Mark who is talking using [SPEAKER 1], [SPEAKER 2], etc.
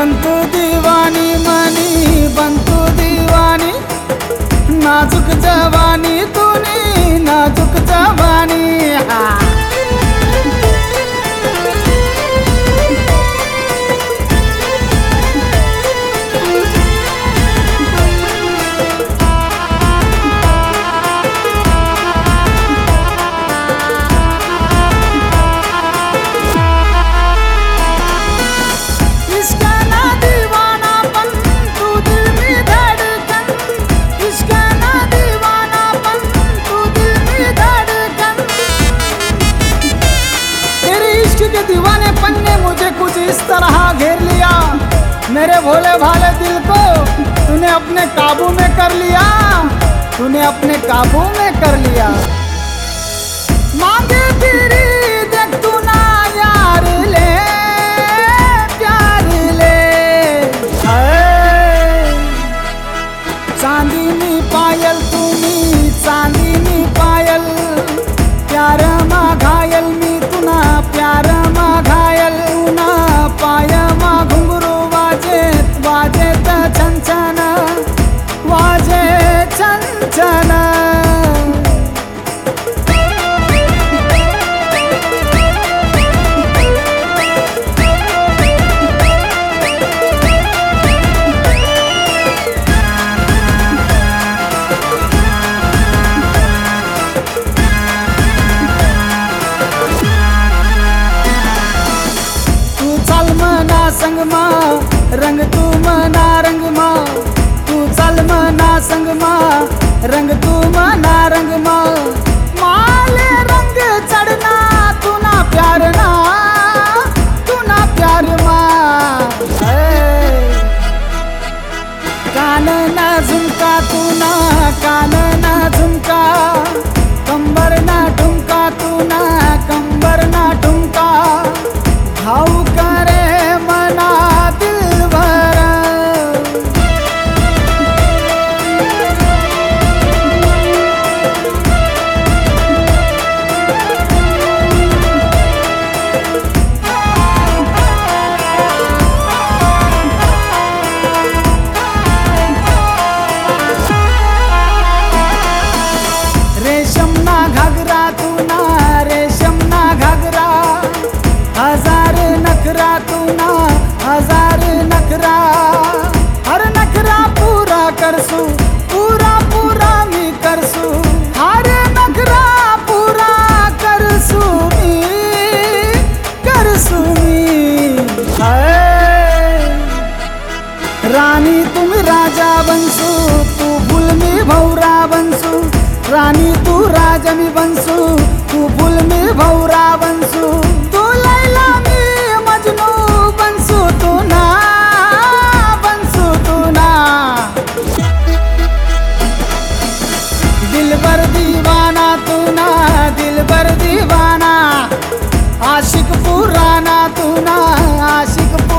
[SPEAKER 1] बंतु दीवानी मनी बंतु दीवानी नाजुक जवानी तूनी नाजुक जवानी के दीवानेपन ने मुझे कुछ इस तरह घेर लिया। मेरे भोले भाले दिल को तूने अपने काबू में कर लिया, तूने अपने काबू में कर लिया। मांगे तेरी देख तू ना यार ले प्यार ले, चांदीनी पायल तुम्ही चांदीनी पायल प्यार मा घायल मी तुना प्यार मा घायल ना पाय मा घुंगरू वाजे वाजे त छन वाजे छन संग मा रंग तू मना रंग मा तू चल मना संग मा रंग तू मना रंग मा माले रंग चढ़ना तू ना प्यार मा कान ना झुमका तू ना कान ना झुमका कंबर ना ठुमका तू ना कंबर ना ठुमका भाव करे मना दिल भरा रेशम ना घाघरा तू ना रेशम ना घाघरा हजार नखरा तू ना हजार नखरा हर नखरा पूरा करसू पूरा पूरा मी करसू हर नखरा पूरा करसू मी रानी तुम राजा बनसू तू फुल में भौरा बनसू रानी तू राजा मी बनसू तू फुल में भौरा बनसू तू लैला में मजनू बनसू तू ना दिलबर दीवाना तू ना दिलबर दीवाना आशिक पुराना तू ना आशिक